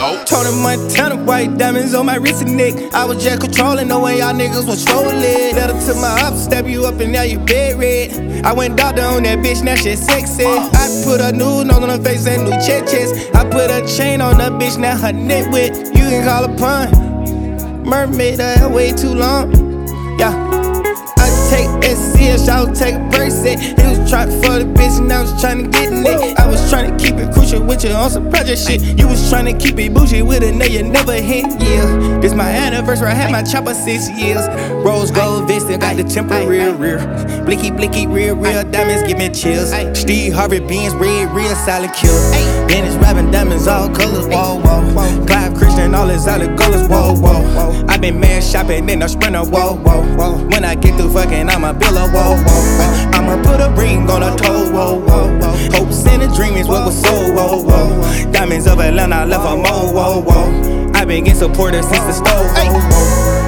Nope. Tony Montana, white diamonds on my wrist and neck. I was just controlling the way y'all niggas was trolling. Letter to my ops, stab you up and now you buried. I went doctor on that bitch, now shit sexy. I put a new nose on her face and new chest. I put a chain on that bitch, now her neck wet. You can call a pun. Mermaid, that way too long. Yeah. I take SCS, I'll take a Percocet. He was trying for the bitch and I was trying to get in it. I was trying to keep it crucial with you on some project shit. You was trying to keep it bougie with a nigga you never hit. Yeah, this my anniversary, I had my chopper 6 years. Rose gold vest, got the temporary rear. Blicky, real diamonds give me chills. Steve Harvey Benz, real silent kill. Dennis rapping diamonds, all colors, whoa. Clive Christian, all his other colors, whoa. I been mad shopping in a Sprinter, whoa. When I get through fucking, I'ma build a whoa. I'ma put a ring on a toe, whoa. Hopes and a dream is what was sold, whoa. Diamonds of Atlanta, I left a mo, whoa. I been getting supported since the stove,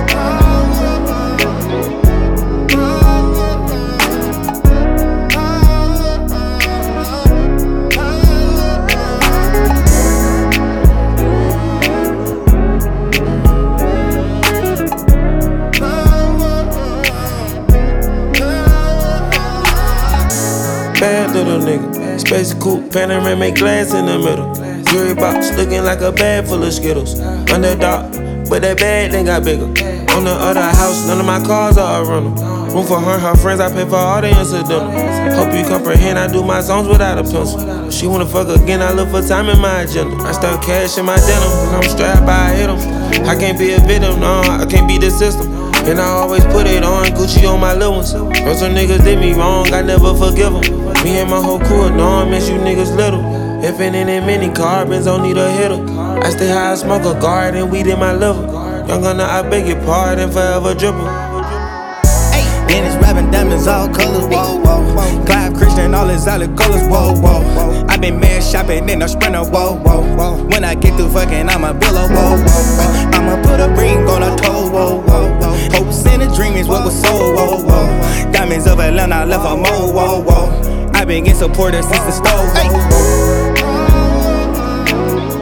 Bad little nigga, space coupe, panoramic glass in the middle. Jewelry box looking like a bag full of Skittles. Underdog, but that bag then got bigger. On the other house, none of my cars are a rental. Room for her friends, I pay for all the incidental. Hope you comprehend, I do my songs without a pencil. She wanna fuck again, I look for time in my agenda. I stuck cash in my denim, when I'm strapped by, I hit 'em. I can't be a victim, no, I can't be the system. And I always put it on, Gucci on my little ones. Know some niggas did me wrong, I never forgive them. Me and my whole crew enormous, you niggas little. If it ain't in many carbons, don't need a hitter. I stay high, I smoke a guard and weed in my liver. Young gunner, I beg your pardon, forever dripper. Dennis rapping diamonds, all colors, whoa. Clive Christian, all his other colors, whoa. I been mad shopping in a Sprinter, whoa. When I get through fucking, I'ma build a whoa. I'ma put a ring on a toe, whoa. Hopes and a dream is what was sold, whoa. Diamonds of Atlanta, I left a mo, whoa. I been getting supported since the stove,